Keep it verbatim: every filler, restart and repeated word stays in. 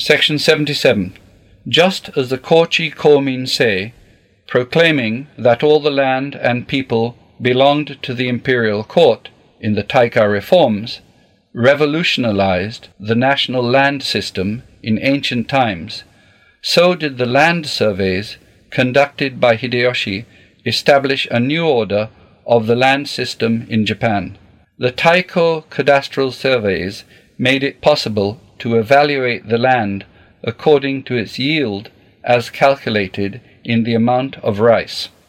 Section seventy-seven. Just as the Kochi Komin say, proclaiming that all the land and people belonged to the imperial court in the Taika reforms, revolutionized the national land system in ancient times, so did the land surveys conducted by Hideyoshi establish a new order of the land system in Japan. The Taiko cadastral surveys made it possible to evaluate the land according to its yield as calculated in the amount of rice.